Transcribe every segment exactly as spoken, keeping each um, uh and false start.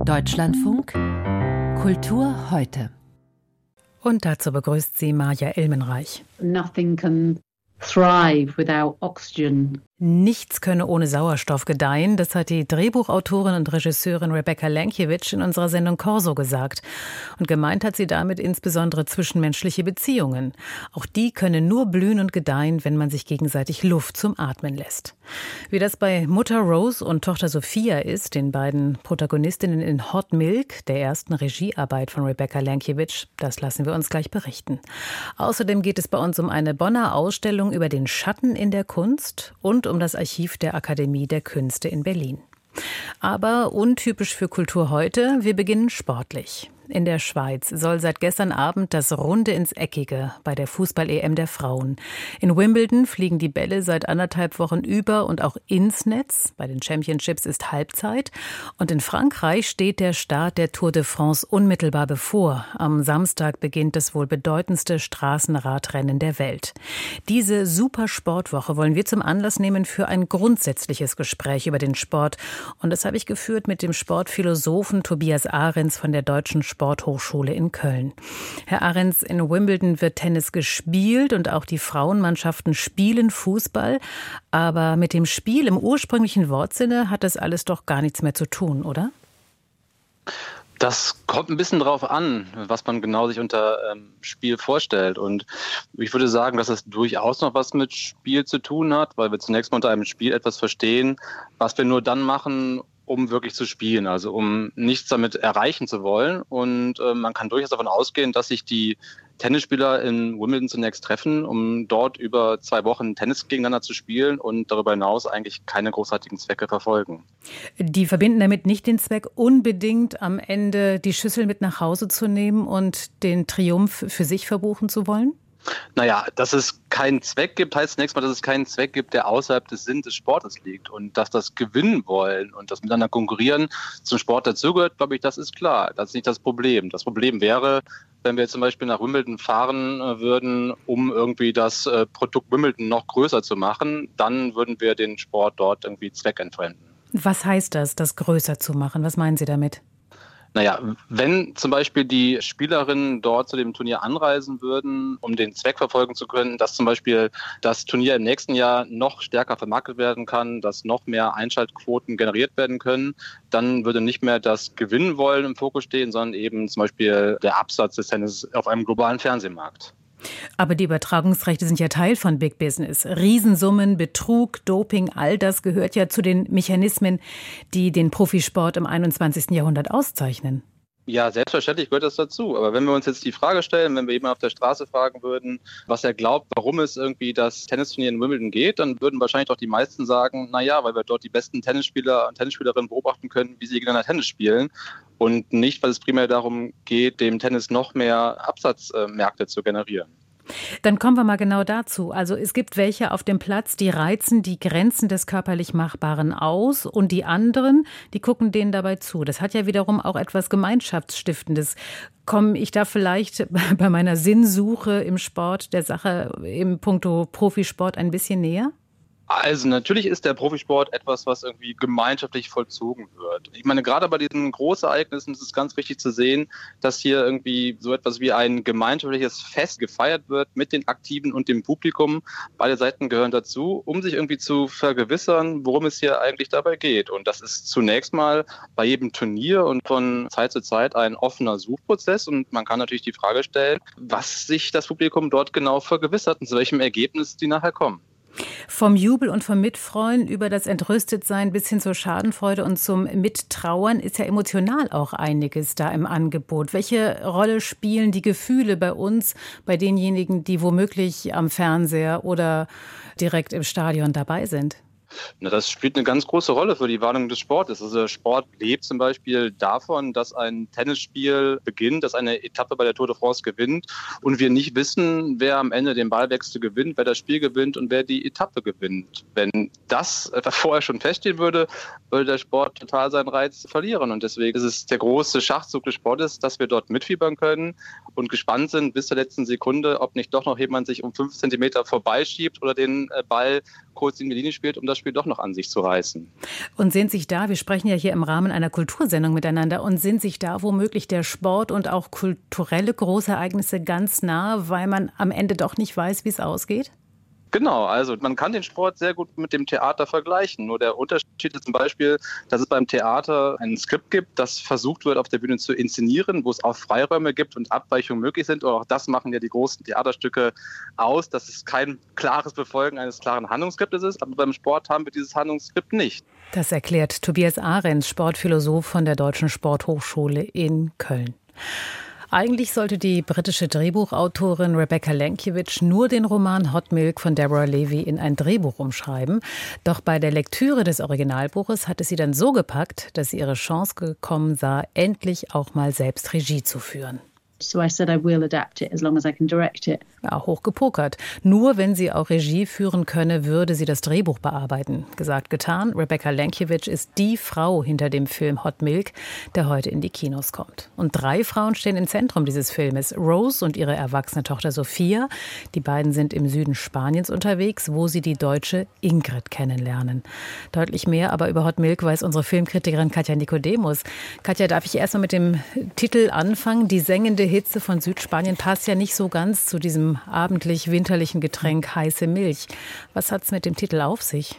Deutschlandfunk Kultur heute. Und dazu begrüßt sie Maja Elmenreich. Nothing can thrive without oxygen. Nichts könne ohne Sauerstoff gedeihen, das hat die Drehbuchautorin und Regisseurin Rebecca Lankiewicz in unserer Sendung Corso gesagt. Und gemeint hat sie damit insbesondere zwischenmenschliche Beziehungen. Auch die können nur blühen und gedeihen, wenn man sich gegenseitig Luft zum Atmen lässt. Wie das bei Mutter Rose und Tochter Sophia ist, den beiden Protagonistinnen in Hot Milk, der ersten Regiearbeit von Rebecca Lankiewicz, das lassen wir uns gleich berichten. Außerdem geht es bei uns um eine Bonner Ausstellung über den Schatten in der Kunst und um das Archiv der Akademie der Künste in Berlin. Aber untypisch für Kultur heute, wir beginnen sportlich. In der Schweiz soll seit gestern Abend das Runde ins Eckige bei der Fußball-E M der Frauen. In Wimbledon fliegen die Bälle seit anderthalb Wochen über und auch ins Netz. Bei den Championships ist Halbzeit. Und in Frankreich steht der Start der Tour de France unmittelbar bevor. Am Samstag beginnt das wohl bedeutendste Straßenradrennen der Welt. Diese Supersportwoche wollen wir zum Anlass nehmen für ein grundsätzliches Gespräch über den Sport. Und das habe ich geführt mit dem Sportphilosophen Tobias Ahrens von der Deutschen Sporthochschule in Köln. Herr Ahrens, in Wimbledon wird Tennis gespielt und auch die Frauenmannschaften spielen Fußball. Aber mit dem Spiel im ursprünglichen Wortsinne hat das alles doch gar nichts mehr zu tun, oder? Das kommt ein bisschen drauf an, was man genau sich unter ähm, Spiel vorstellt. Und ich würde sagen, dass es durchaus noch was mit Spiel zu tun hat, weil wir zunächst mal unter einem Spiel etwas verstehen, was wir nur dann machen, um wirklich zu spielen, also um nichts damit erreichen zu wollen. Und äh, man kann durchaus davon ausgehen, dass sich die Tennisspieler in Wimbledon zunächst treffen, um dort über zwei Wochen Tennis gegeneinander zu spielen und darüber hinaus eigentlich keine großartigen Zwecke verfolgen. Die verbinden damit nicht den Zweck, unbedingt am Ende die Schüssel mit nach Hause zu nehmen und den Triumph für sich verbuchen zu wollen? Naja, dass es keinen Zweck gibt, heißt zunächst mal, dass es keinen Zweck gibt, der außerhalb des Sinns des Sportes liegt. Und dass das Gewinnen wollen und das Miteinander konkurrieren zum Sport dazugehört, glaube ich, das ist klar. Das ist nicht das Problem. Das Problem wäre, wenn wir jetzt zum Beispiel nach Wimbledon fahren äh, würden, um irgendwie das äh, Produkt Wimbledon noch größer zu machen, dann würden wir den Sport dort irgendwie zweckentfremden. Was heißt das, das größer zu machen? Was meinen Sie damit? Naja, wenn zum Beispiel die Spielerinnen dort zu dem Turnier anreisen würden, um den Zweck verfolgen zu können, dass zum Beispiel das Turnier im nächsten Jahr noch stärker vermarktet werden kann, dass noch mehr Einschaltquoten generiert werden können, dann würde nicht mehr das Gewinnen wollen im Fokus stehen, sondern eben zum Beispiel der Absatz des Tennis auf einem globalen Fernsehmarkt. Aber die Übertragungsrechte sind ja Teil von Big Business. Riesensummen, Betrug, Doping, all das gehört ja zu den Mechanismen, die den Profisport im einundzwanzigsten Jahrhundert auszeichnen. Ja, selbstverständlich gehört das dazu. Aber wenn wir uns jetzt die Frage stellen, wenn wir jemanden auf der Straße fragen würden, was er glaubt, warum es irgendwie das Tennisturnier in Wimbledon geht, dann würden wahrscheinlich doch die meisten sagen, na ja, weil wir dort die besten Tennisspieler und Tennisspielerinnen beobachten können, wie sie gegeneinander Tennis spielen. Und nicht, weil es primär darum geht, dem Tennis noch mehr Absatzmärkte zu generieren. Dann kommen wir mal genau dazu. Also es gibt welche auf dem Platz, die reizen die Grenzen des körperlich Machbaren aus und die anderen, die gucken denen dabei zu. Das hat ja wiederum auch etwas Gemeinschaftsstiftendes. Komme ich da vielleicht bei meiner Sinnsuche im Sport der Sache im Punkto Profisport ein bisschen näher? Also natürlich ist der Profisport etwas, was irgendwie gemeinschaftlich vollzogen wird. Ich meine, gerade bei diesen Großereignissen ist es ganz wichtig zu sehen, dass hier irgendwie so etwas wie ein gemeinschaftliches Fest gefeiert wird mit den Aktiven und dem Publikum. Beide Seiten gehören dazu, um sich irgendwie zu vergewissern, worum es hier eigentlich dabei geht. Und das ist zunächst mal bei jedem Turnier und von Zeit zu Zeit ein offener Suchprozess. Und man kann natürlich die Frage stellen, was sich das Publikum dort genau vergewissert und zu welchem Ergebnis die nachher kommen. Vom Jubel und vom Mitfreuen über das Entrüstetsein bis hin zur Schadenfreude und zum Mittrauern ist ja emotional auch einiges da im Angebot. Welche Rolle spielen die Gefühle bei uns, bei denjenigen, die womöglich am Fernseher oder direkt im Stadion dabei sind? Na, das spielt eine ganz große Rolle für die Wahrnehmung des Sportes. Also der Sport lebt zum Beispiel davon, dass ein Tennisspiel beginnt, dass eine Etappe bei der Tour de France gewinnt und wir nicht wissen, wer am Ende den Ballwechsel gewinnt, wer das Spiel gewinnt und wer die Etappe gewinnt. Wenn das vorher schon feststehen würde, würde der Sport total seinen Reiz verlieren. Und deswegen ist es der große Schachzug des Sportes, dass wir dort mitfiebern können und gespannt sind bis zur letzten Sekunde, ob nicht doch noch jemand sich um fünf Zentimeter vorbeischiebt oder den Ball kurz in die Linie spielt, um das Spiel Beispiel doch noch an sich zu reißen. Und sind sich da, wir sprechen ja hier im Rahmen einer Kultursendung miteinander, und sind sich da womöglich der Sport und auch kulturelle Großereignisse ganz nah, weil man am Ende doch nicht weiß, wie es ausgeht? Genau, also man kann den Sport sehr gut mit dem Theater vergleichen. Nur der Unterschied ist zum Beispiel, dass es beim Theater ein Skript gibt, das versucht wird, auf der Bühne zu inszenieren, wo es auch Freiräume gibt und Abweichungen möglich sind. Und auch das machen ja die großen Theaterstücke aus, dass es kein klares Befolgen eines klaren Handlungsskriptes ist. Aber beim Sport haben wir dieses Handlungsskript nicht. Das erklärt Tobias Ahrens, Sportphilosoph von der Deutschen Sporthochschule in Köln. Eigentlich sollte die britische Drehbuchautorin Rebecca Lankiewicz nur den Roman Hot Milk von Deborah Levy in ein Drehbuch umschreiben. Doch bei der Lektüre des Originalbuches hat es sie dann so gepackt, dass sie ihre Chance gekommen sah, endlich auch mal selbst Regie zu führen. So I said I will adapt it as long as I can direct it. Ja, hochgepokert. Nur wenn sie auch Regie führen könne, würde sie das Drehbuch bearbeiten. Gesagt, getan. Rebecca Lankiewicz ist die Frau hinter dem Film Hot Milk, der heute in die Kinos kommt. Und drei Frauen stehen im Zentrum dieses Filmes. Rose und ihre erwachsene Tochter Sophia. Die beiden sind im Süden Spaniens unterwegs, wo sie die deutsche Ingrid kennenlernen. Deutlich mehr aber über Hot Milk weiß unsere Filmkritikerin Katja Nicodemus. Katja, darf ich erst mal mit dem Titel anfangen? Die sengende Hitze von Südspanien passt ja nicht so ganz zu diesem abendlich-winterlichen Getränk heiße Milch. Was hat es mit dem Titel auf sich?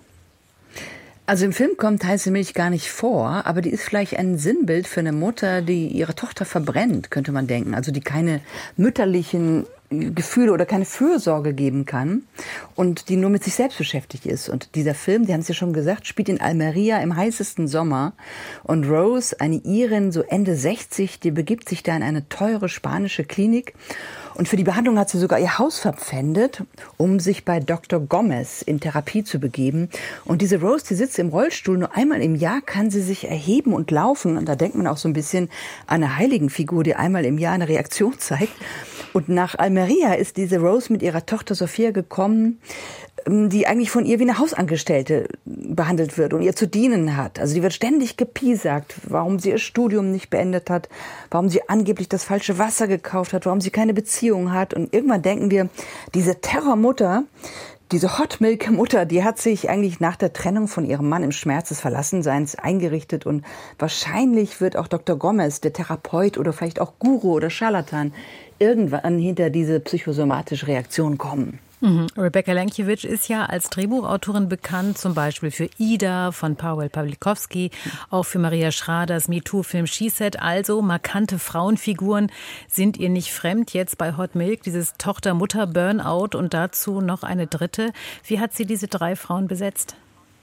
Also im Film kommt heiße Milch gar nicht vor, aber die ist vielleicht ein Sinnbild für eine Mutter, die ihre Tochter verbrennt, könnte man denken. Also die keine mütterlichen Gefühle oder keine Fürsorge geben kann und die nur mit sich selbst beschäftigt ist. Und dieser Film, die haben es ja schon gesagt, spielt in Almeria im heißesten Sommer. Und Rose, eine Irin, so Ende sechzig, die begibt sich da in eine teure spanische Klinik. Und für die Behandlung hat sie sogar ihr Haus verpfändet, um sich bei Doktor Gomez in Therapie zu begeben. Und diese Rose, die sitzt im Rollstuhl. Nur einmal im Jahr kann sie sich erheben und laufen. Und da denkt man auch so ein bisschen an eine Heiligenfigur, die einmal im Jahr eine Reaktion zeigt. Und nach Almeria ist diese Rose mit ihrer Tochter Sophia gekommen, die eigentlich von ihr wie eine Hausangestellte behandelt wird und ihr zu dienen hat. Also die wird ständig gepiesackt, warum sie ihr Studium nicht beendet hat, warum sie angeblich das falsche Wasser gekauft hat, warum sie keine Beziehung hat. Und irgendwann denken wir, diese Terrormutter, diese Hot Milk Mutter, die hat sich eigentlich nach der Trennung von ihrem Mann im Schmerz des Verlassenseins eingerichtet. Und wahrscheinlich wird auch Doktor Gomez, der Therapeut oder vielleicht auch Guru oder Scharlatan, irgendwann hinter diese psychosomatische Reaktion kommen. Mhm. Rebecca Lankiewicz ist ja als Drehbuchautorin bekannt, zum Beispiel für Ida von Paweł Pawlikowski, auch für Maria Schraders MeToo-Film She Said. Also markante Frauenfiguren sind ihr nicht fremd. Jetzt bei Hot Milk dieses Tochter-Mutter-Burnout und dazu noch eine dritte. Wie hat sie diese drei Frauen besetzt?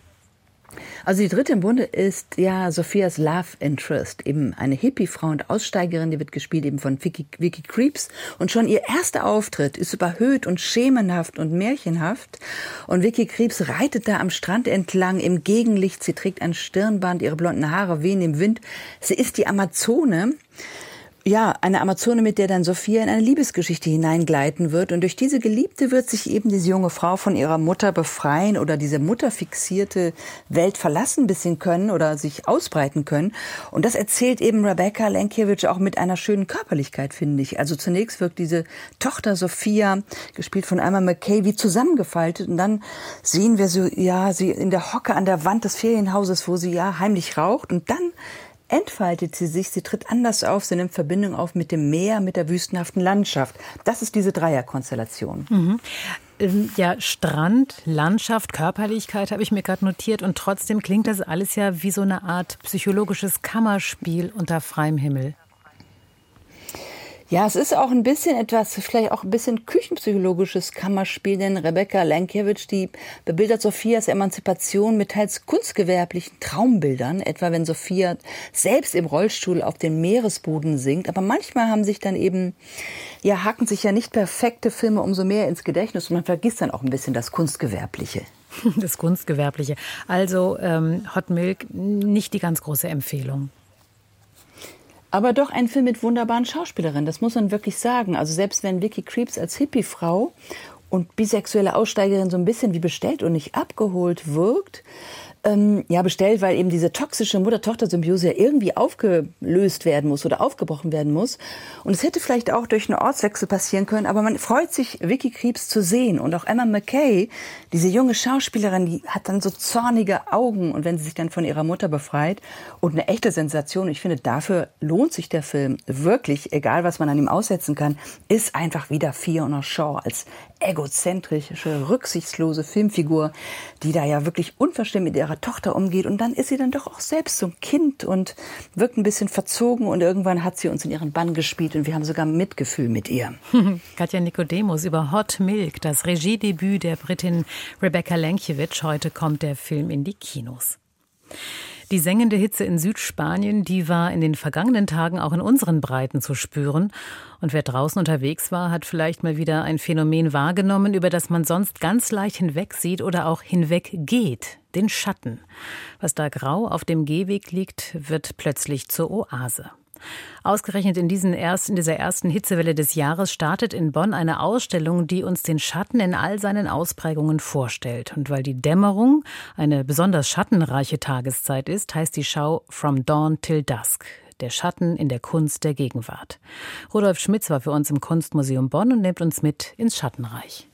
Also die dritte im Bunde ist ja Sophias Love Interest, eben eine Hippie-Frau und Aussteigerin, die wird gespielt eben von Vicky, Vicky Krieps. Und schon ihr erster Auftritt ist überhöht und schemenhaft und märchenhaft. Und Vicky Krieps reitet da am Strand entlang im Gegenlicht. Sie trägt ein Stirnband, ihre blonden Haare wehen im Wind. Sie ist die Amazone. Ja, eine Amazone, mit der dann Sophia in eine Liebesgeschichte hineingleiten wird. Und durch diese Geliebte wird sich eben diese junge Frau von ihrer Mutter befreien oder diese mutterfixierte Welt verlassen ein bisschen können oder sich ausbreiten können. Und das erzählt eben Rebecca Lankiewicz auch mit einer schönen Körperlichkeit, finde ich. Also zunächst wirkt diese Tochter Sophia, gespielt von Emma McKay, wie zusammengefaltet. Und dann sehen wir so, ja, sie in der Hocke an der Wand des Ferienhauses, wo sie ja heimlich raucht. Und dann entfaltet sie sich, sie tritt anders auf, sie nimmt Verbindung auf mit dem Meer, mit der wüstenhaften Landschaft. Das ist diese Dreierkonstellation. Mhm. Ja, Strand, Landschaft, Körperlichkeit habe ich mir gerade notiert. Und trotzdem klingt das alles ja wie so eine Art psychologisches Kammerspiel unter freiem Himmel. Ja, es ist auch ein bisschen etwas, vielleicht auch ein bisschen küchenpsychologisches Kammerspiel, denn Rebecca Lankiewicz, die bebildert Sophias Emanzipation mit teils kunstgewerblichen Traumbildern, etwa wenn Sophia selbst im Rollstuhl auf den Meeresboden sinkt. Aber manchmal haben sich dann eben, ja, haken sich ja nicht perfekte Filme umso mehr ins Gedächtnis und man vergisst dann auch ein bisschen das Kunstgewerbliche. Das Kunstgewerbliche. Also ähm, Hot Milk, nicht die ganz große Empfehlung. Aber doch ein Film mit wunderbaren Schauspielerinnen, das muss man wirklich sagen. Also selbst wenn Vicky Krieps als Hippie-Frau und bisexuelle Aussteigerin so ein bisschen wie bestellt und nicht abgeholt wirkt, Ähm, ja, bestellt, weil eben diese toxische Mutter-Tochter-Symbiose ja irgendwie aufgelöst werden muss oder aufgebrochen werden muss. Und es hätte vielleicht auch durch einen Ortswechsel passieren können, aber man freut sich, Vicky Krieps zu sehen. Und auch Emma Mackey, diese junge Schauspielerin, die hat dann so zornige Augen und wenn sie sich dann von ihrer Mutter befreit. Und eine echte Sensation, ich finde, dafür lohnt sich der Film wirklich, egal was man an ihm aussetzen kann, ist einfach wieder Fiona Shaw als egozentrische, rücksichtslose Filmfigur, die da ja wirklich unverschämt mit ihrer Tochter umgeht. Und dann ist sie dann doch auch selbst so ein Kind und wirkt ein bisschen verzogen. Und irgendwann hat sie uns in ihren Bann gespielt und wir haben sogar Mitgefühl mit ihr. Katja Nicodemus über Hot Milk, das Regiedebüt der Britin Rebecca Lankiewicz. Heute kommt der Film in die Kinos. Die sengende Hitze in Südspanien, die war in den vergangenen Tagen auch in unseren Breiten zu spüren. Und wer draußen unterwegs war, hat vielleicht mal wieder ein Phänomen wahrgenommen, über das man sonst ganz leicht hinwegsieht oder auch hinweggeht, den Schatten. Was da grau auf dem Gehweg liegt, wird plötzlich zur Oase. Ausgerechnet in, diesen erst, in dieser ersten Hitzewelle des Jahres startet in Bonn eine Ausstellung, die uns den Schatten in all seinen Ausprägungen vorstellt. Und weil die Dämmerung eine besonders schattenreiche Tageszeit ist, heißt die Schau From Dawn Till Dusk. Der Schatten in der Kunst der Gegenwart. Rudolf Schmitz war für uns im Kunstmuseum Bonn und nimmt uns mit ins Schattenreich.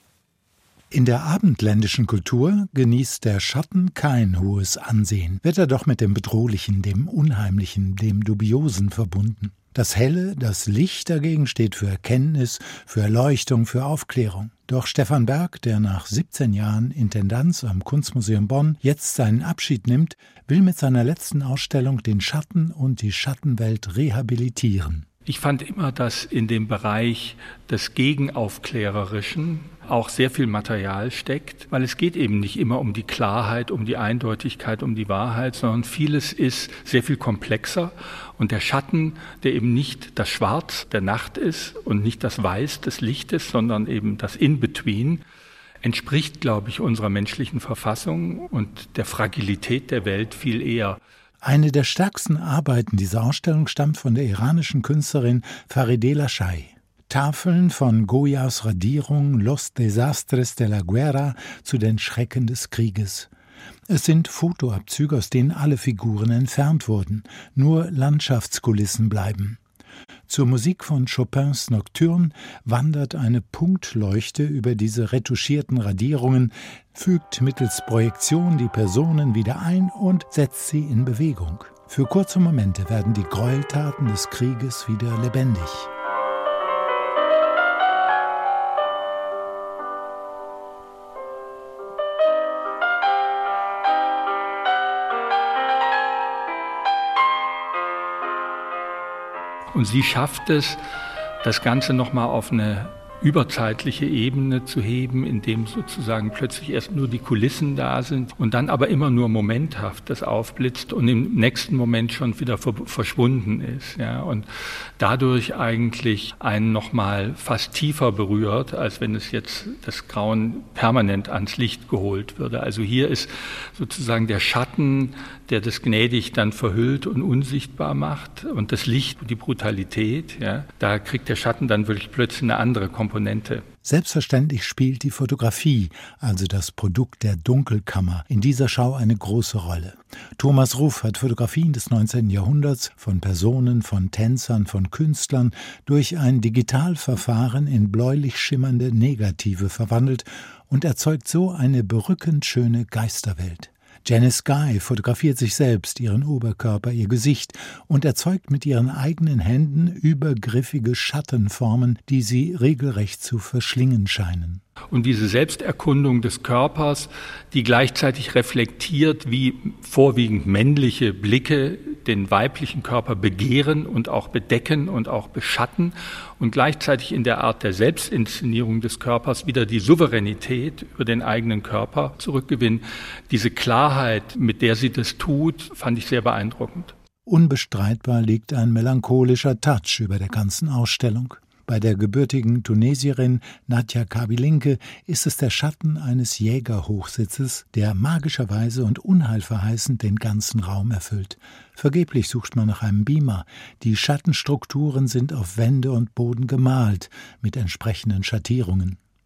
In der abendländischen Kultur genießt der Schatten kein hohes Ansehen, wird er doch mit dem Bedrohlichen, dem Unheimlichen, dem Dubiosen verbunden. Das Helle, das Licht dagegen steht für Erkenntnis, für Erleuchtung, für Aufklärung. Doch Stefan Berg, der nach siebzehn Jahren Intendanz am Kunstmuseum Bonn jetzt seinen Abschied nimmt, will mit seiner letzten Ausstellung den Schatten und die Schattenwelt rehabilitieren. Ich fand immer, dass in dem Bereich des Gegenaufklärerischen auch sehr viel Material steckt, weil es geht eben nicht immer um die Klarheit, um die Eindeutigkeit, um die Wahrheit, sondern vieles ist sehr viel komplexer. Und der Schatten, der eben nicht das Schwarz der Nacht ist und nicht das Weiß des Lichtes, sondern eben das In-Between, entspricht, glaube ich, unserer menschlichen Verfassung und der Fragilität der Welt viel eher. Eine der stärksten Arbeiten dieser Ausstellung stammt von der iranischen Künstlerin Farideh Lashay. Tafeln von Goyas Radierung Los Desastres de la Guerra zu den Schrecken des Krieges. Es sind Fotoabzüge, aus denen alle Figuren entfernt wurden, nur Landschaftskulissen bleiben. Zur Musik von Chopins Nocturne wandert eine Punktleuchte über diese retuschierten Radierungen, fügt mittels Projektion die Personen wieder ein und setzt sie in Bewegung. Für kurze Momente werden die Gräueltaten des Krieges wieder lebendig. Und sie schafft es, das Ganze nochmal auf eine überzeitliche Ebene zu heben, indem sozusagen plötzlich erst nur die Kulissen da sind und dann aber immer nur momenthaft das aufblitzt und im nächsten Moment schon wieder verschwunden ist. Ja, und dadurch eigentlich einen nochmal fast tiefer berührt, als wenn es jetzt das Grauen permanent ans Licht geholt würde. Also hier ist sozusagen der Schatten, der das gnädig dann verhüllt und unsichtbar macht, und das Licht, die Brutalität, ja, da kriegt der Schatten dann wirklich plötzlich eine andere Komponente. Selbstverständlich spielt die Fotografie, also das Produkt der Dunkelkammer, in dieser Schau eine große Rolle. Thomas Ruff hat Fotografien des neunzehnten Jahrhunderts von Personen, von Tänzern, von Künstlern durch ein Digitalverfahren in bläulich schimmernde Negative verwandelt und erzeugt so eine berückend schöne Geisterwelt. Janice Guy fotografiert sich selbst, ihren Oberkörper, ihr Gesicht und erzeugt mit ihren eigenen Händen übergriffige Schattenformen, die sie regelrecht zu verschlingen scheinen. Und diese Selbsterkundung des Körpers, die gleichzeitig reflektiert, wie vorwiegend männliche Blicke den weiblichen Körper begehren und auch bedecken und auch beschatten und gleichzeitig in der Art der Selbstinszenierung des Körpers wieder die Souveränität über den eigenen Körper zurückgewinnen. Diese Klarheit, mit der sie das tut, fand ich sehr beeindruckend. Unbestreitbar liegt ein melancholischer Touch über der ganzen Ausstellung. Bei der gebürtigen Tunesierin Nadja Kabilinke ist es der Schatten eines Jägerhochsitzes, der magischerweise und unheilverheißend den ganzen Raum erfüllt. Vergeblich sucht man nach einem Beamer. Die Schattenstrukturen sind auf Wände und Boden gemalt, mit entsprechenden Schattierungen.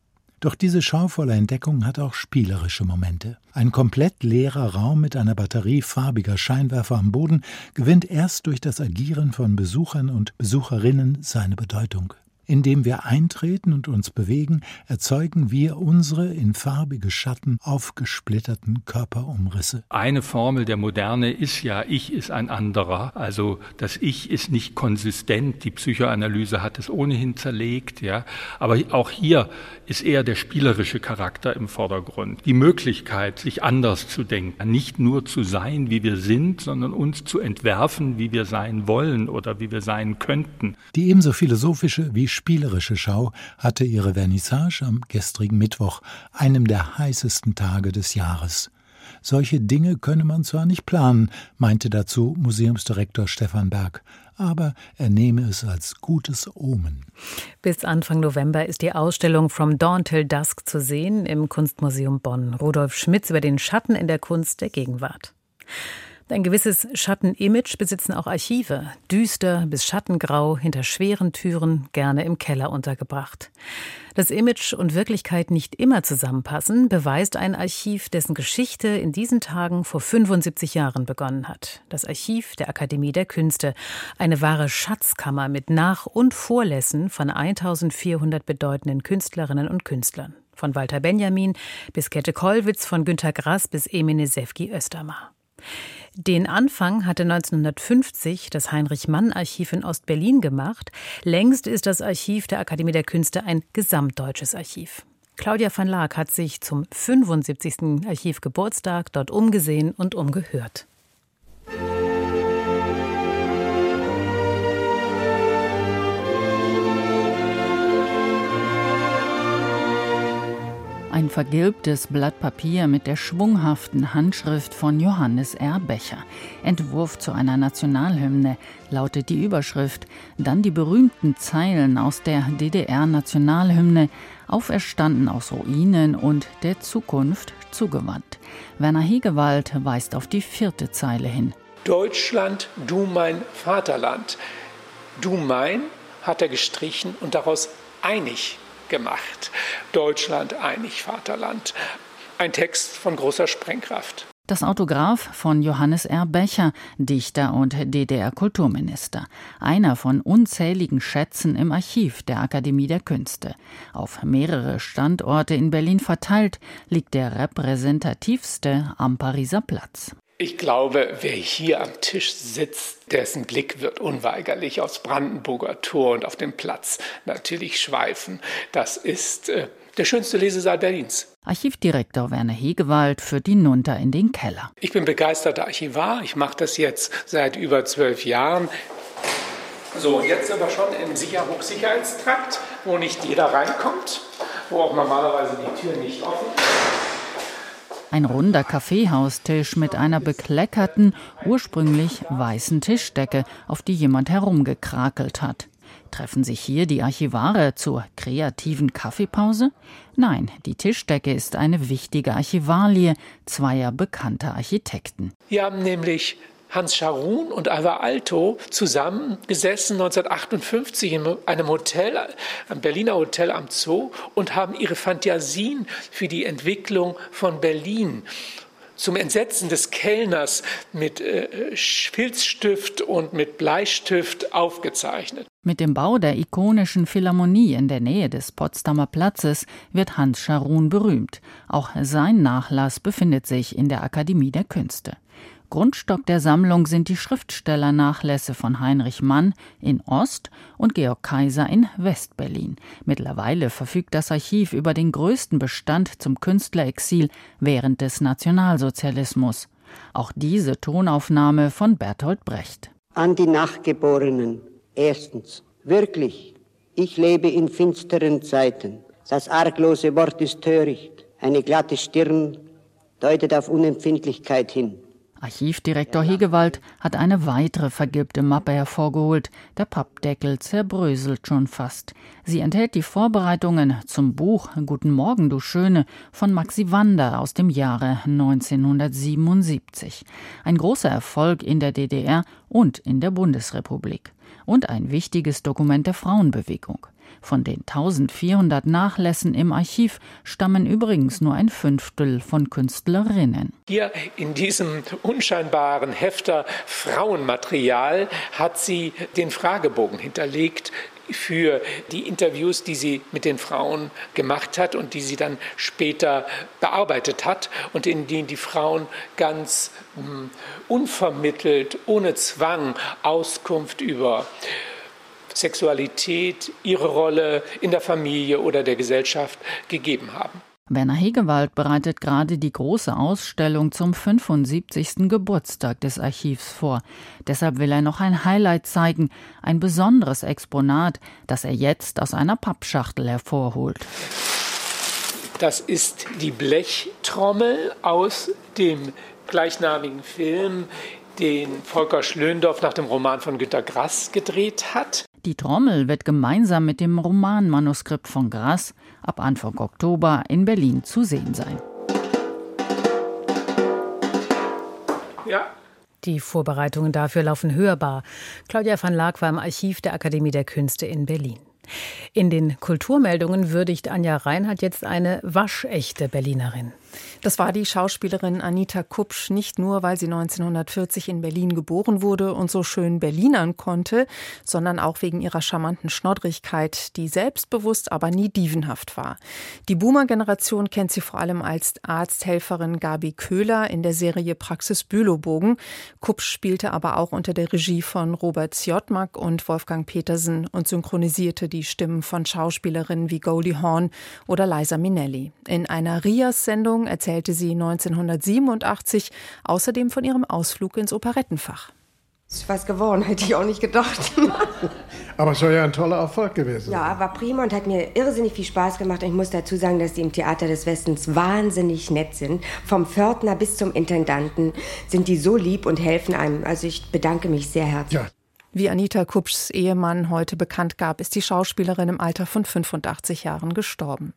Doch diese Schau voller Entdeckungen hat auch spielerische Momente. Ein komplett leerer Raum mit einer Batterie farbiger Scheinwerfer am Boden gewinnt erst durch das Agieren von Besuchern und Besucherinnen seine Bedeutung. Indem wir eintreten und uns bewegen, erzeugen wir unsere in farbige Schatten aufgesplitterten Körperumrisse. Eine Formel der Moderne ist ja, ich ist ein anderer. Also das Ich ist nicht konsistent. Die Psychoanalyse hat es ohnehin zerlegt. Ja. Aber auch hier ist eher der spielerische Charakter im Vordergrund. Die Möglichkeit, sich anders zu denken. Nicht nur zu sein, wie wir sind, sondern uns zu entwerfen, wie wir sein wollen oder wie wir sein könnten. Die ebenso philosophische wie spielerische Schau hatte ihre Vernissage am gestrigen Mittwoch, einem der heißesten Tage des Jahres. Solche Dinge könne man zwar nicht planen, meinte dazu Museumsdirektor Stefan Berg, aber er nehme es als gutes Omen. Bis Anfang November ist die Ausstellung From Dawn Till Dusk zu sehen im Kunstmuseum Bonn. Rudolf Schmitz über den Schatten in der Kunst der Gegenwart. Ein gewisses Schattenimage besitzen auch Archive. Düster bis schattengrau, hinter schweren Türen, gerne im Keller untergebracht. Dass Image und Wirklichkeit nicht immer zusammenpassen, beweist ein Archiv, dessen Geschichte in diesen Tagen vor fünfundsiebzig Jahren begonnen hat. Das Archiv der Akademie der Künste. Eine wahre Schatzkammer mit Nach- und Vorlässen von eintausendvierhundert bedeutenden Künstlerinnen und Künstlern. Von Walter Benjamin bis Käthe Kollwitz, von Günter Grass bis Emine Sefki Östermar. Den Anfang hatte neunzehnhundertfünfzig das Heinrich-Mann-Archiv in Ost-Berlin gemacht. Längst ist das Archiv der Akademie der Künste ein gesamtdeutsches Archiv. Claudia van Laak hat sich zum fünfundsiebzigsten Archivgeburtstag dort umgesehen und umgehört. Ein vergilbtes Blatt Papier mit der schwunghaften Handschrift von Johannes R. Becher. Entwurf zu einer Nationalhymne lautet die Überschrift. Dann die berühmten Zeilen aus der D D R-Nationalhymne, auferstanden aus Ruinen und der Zukunft zugewandt. Werner Hegewald weist auf die vierte Zeile hin. Deutschland, du mein Vaterland. Du mein hat er gestrichen und daraus einig gemacht. Deutschland, einig, Vaterland. Ein Text von großer Sprengkraft. Das Autograph von Johannes R. Becher, Dichter und D D R-Kulturminister. Einer von unzähligen Schätzen im Archiv der Akademie der Künste. Auf mehrere Standorte in Berlin verteilt liegt der repräsentativste am Pariser Platz. Ich glaube, wer hier am Tisch sitzt, dessen Blick wird unweigerlich aufs Brandenburger Tor und auf den Platz natürlich schweifen. Das ist äh, der schönste Lesesaal Berlins. Archivdirektor Werner Hegewald führt ihn hinunter in den Keller. Ich bin begeisterter Archivar. Ich mache das jetzt seit über zwölf Jahren. So, jetzt sind wir schon im Sicher- Hochsicherheitstrakt, wo nicht jeder reinkommt, wo auch normalerweise die Tür nicht offen ist. Ein runder Kaffeehaustisch mit einer bekleckerten, ursprünglich weißen Tischdecke, auf die jemand herumgekrakelt hat. Treffen sich hier die Archivare zur kreativen Kaffeepause? Nein, die Tischdecke ist eine wichtige Archivalie zweier bekannter Architekten. Wir haben nämlich Hans Scharoun und Alvar Aalto zusammengesessen neunzehnhundertachtundfünfzig in einem Hotel, am Berliner Hotel am Zoo, und haben ihre Fantasien für die Entwicklung von Berlin zum Entsetzen des Kellners mit äh, Filzstift und mit Bleistift aufgezeichnet. Mit dem Bau der ikonischen Philharmonie in der Nähe des Potsdamer Platzes wird Hans Scharoun berühmt. Auch sein Nachlass befindet sich in der Akademie der Künste. Grundstock der Sammlung sind die Schriftstellernachlässe von Heinrich Mann in Ost- und Georg Kaiser in West-Berlin. Mittlerweile verfügt das Archiv über den größten Bestand zum Künstlerexil während des Nationalsozialismus. Auch diese Tonaufnahme von Bertolt Brecht. An die Nachgeborenen. Erstens. Wirklich, ich lebe in finsteren Zeiten. Das arglose Wort ist töricht. Eine glatte Stirn deutet auf Unempfindlichkeit hin. Archivdirektor Hegewald hat eine weitere vergilbte Mappe hervorgeholt. Der Pappdeckel zerbröselt schon fast. Sie enthält die Vorbereitungen zum Buch »Guten Morgen, du Schöne« von Maxi Wander aus dem Jahre neunzehnhundertsiebenundsiebzig. Ein großer Erfolg in der D D R und in der Bundesrepublik. Und ein wichtiges Dokument der Frauenbewegung. Von den eintausendvierhundert Nachlässen im Archiv stammen übrigens nur ein Fünftel von Künstlerinnen. Hier in diesem unscheinbaren Hefter Frauenmaterial hat sie den Fragebogen hinterlegt für die Interviews, die sie mit den Frauen gemacht hat und die sie dann später bearbeitet hat und in denen die Frauen ganz mh, unvermittelt, ohne Zwang Auskunft über Sexualität, ihre Rolle in der Familie oder der Gesellschaft gegeben haben. Werner Hegewald bereitet gerade die große Ausstellung zum fünfundsiebzigsten Geburtstag des Archivs vor. Deshalb will er noch ein Highlight zeigen, ein besonderes Exponat, das er jetzt aus einer Pappschachtel hervorholt. Das ist die Blechtrommel aus dem gleichnamigen Film, den Volker Schlöndorff nach dem Roman von Günter Grass gedreht hat. Die Trommel wird gemeinsam mit dem Romanmanuskript von Grass ab Anfang Oktober in Berlin zu sehen sein. Ja. Die Vorbereitungen dafür laufen hörbar. Claudia van Laak war im Archiv der Akademie der Künste in Berlin. In den Kulturmeldungen würdigt Anja Reinhardt jetzt eine waschechte Berlinerin. Das war die Schauspielerin Anita Kupsch, nicht nur, weil sie neunzehnhundertvierzig in Berlin geboren wurde und so schön Berlinern konnte, sondern auch wegen ihrer charmanten Schnoddrigkeit, die selbstbewusst, aber nie dievenhaft war. Die Boomer-Generation kennt sie vor allem als Arzthelferin Gabi Köhler in der Serie Praxis Bülowbogen. Kupsch spielte aber auch unter der Regie von Robert Siodmak und Wolfgang Petersen und synchronisierte die Stimmen von Schauspielerinnen wie Goldie Hawn oder Liza Minnelli. In einer Rias-Sendung erzählte sie neunzehnhundertsiebenundachtzig außerdem von ihrem Ausflug ins Operettenfach. Ist was geworden, hätte ich auch nicht gedacht. Aber es soll ja ein toller Erfolg gewesen sein. Ja, war prima und hat mir irrsinnig viel Spaß gemacht. Und ich muss dazu sagen, dass die im Theater des Westens wahnsinnig nett sind. Vom Pförtner bis zum Intendanten sind die so lieb und helfen einem. Also ich bedanke mich sehr herzlich. Ja. Wie Anita Kupschs Ehemann heute bekannt gab, ist die Schauspielerin im Alter von fünfundachtzig Jahren gestorben.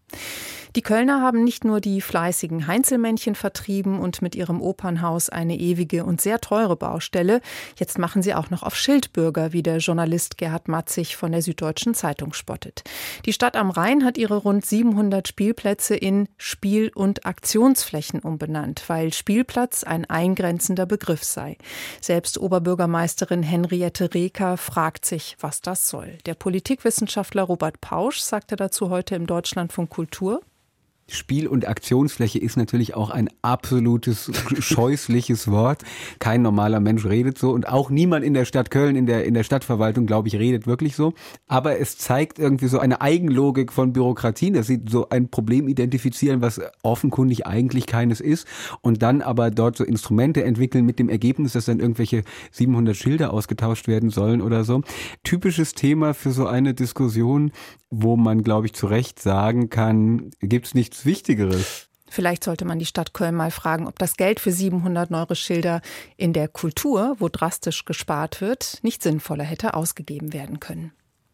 Die Kölner haben nicht nur die fleißigen Heinzelmännchen vertrieben und mit ihrem Opernhaus eine ewige und sehr teure Baustelle. Jetzt machen sie auch noch auf Schildbürger, wie der Journalist Gerhard Matzig von der Süddeutschen Zeitung spottet. Die Stadt am Rhein hat ihre rund siebenhundert Spielplätze in Spiel- und Aktionsflächen umbenannt, weil Spielplatz ein eingrenzender Begriff sei. Selbst Oberbürgermeisterin Henriette Reker fragt sich, was das soll. Der Politikwissenschaftler Robert Pausch sagte dazu heute im Deutschlandfunk Kultur: Spiel- und Aktionsfläche ist natürlich auch ein absolutes scheußliches Wort. Kein normaler Mensch redet so und auch niemand in der Stadt Köln, in der, in der Stadtverwaltung, glaube ich, redet wirklich so. Aber es zeigt irgendwie so eine Eigenlogik von Bürokratien, dass sie so ein Problem identifizieren, was offenkundig eigentlich keines ist und dann aber dort so Instrumente entwickeln mit dem Ergebnis, dass dann irgendwelche siebenhundert Schilder ausgetauscht werden sollen oder so. Typisches Thema für so eine Diskussion, wo man, glaube ich, zu Recht sagen kann, gibt's nichts Wichtigeres. Vielleicht sollte man die Stadt Köln mal fragen, ob das Geld für siebenhundert neue Schilder in der Kultur, wo drastisch gespart wird, nicht sinnvoller hätte ausgegeben werden können.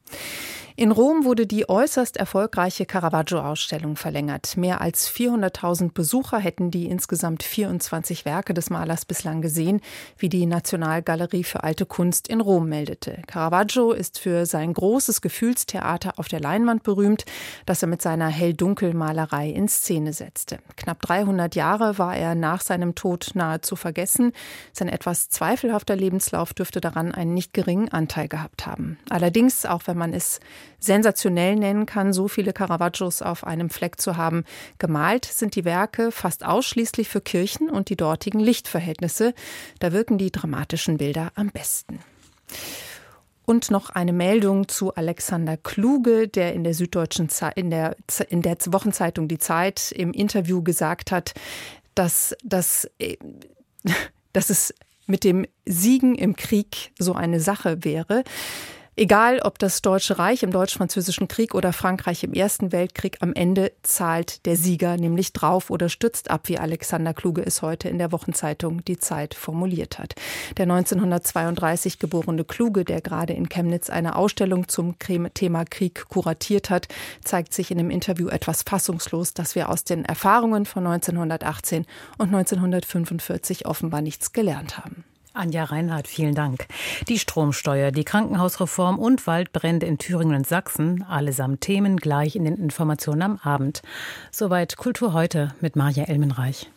In Rom wurde die äußerst erfolgreiche Caravaggio-Ausstellung verlängert. Mehr als vierhunderttausend Besucher hätten die insgesamt vierundzwanzig Werke des Malers bislang gesehen, wie die Nationalgalerie für Alte Kunst in Rom meldete. Caravaggio ist für sein großes Gefühlstheater auf der Leinwand berühmt, das er mit seiner Hell-Dunkel-Malerei in Szene setzte. Knapp dreihundert Jahre war er nach seinem Tod nahezu vergessen. Sein etwas zweifelhafter Lebenslauf dürfte daran einen nicht geringen Anteil gehabt haben. Allerdings, auch wenn man es sensationell nennen kann, so viele Caravaggios auf einem Fleck zu haben. Gemalt sind die Werke fast ausschließlich für Kirchen und die dortigen Lichtverhältnisse. Da wirken die dramatischen Bilder am besten. Und noch eine Meldung zu Alexander Kluge, der in der Süddeutschen Ze- in der, in der Wochenzeitung Die Zeit im Interview gesagt hat, dass, dass, dass es mit dem Siegen im Krieg so eine Sache wäre. Egal, ob das Deutsche Reich im Deutsch-Französischen Krieg oder Frankreich im Ersten Weltkrieg, am Ende zahlt der Sieger nämlich drauf oder stützt ab, wie Alexander Kluge es heute in der Wochenzeitung Die Zeit formuliert hat. Der neunzehnhundertzweiunddreißig geborene Kluge, der gerade in Chemnitz eine Ausstellung zum Thema Krieg kuratiert hat, zeigt sich in dem Interview etwas fassungslos, dass wir aus den Erfahrungen von neunzehnhundertachtzehn und neunzehnhundertfünfundvierzig offenbar nichts gelernt haben. Anja Reinhardt, vielen Dank. Die Stromsteuer, die Krankenhausreform und Waldbrände in Thüringen und Sachsen, allesamt Themen gleich in den Informationen am Abend. Soweit Kultur heute mit Maja Elmenreich.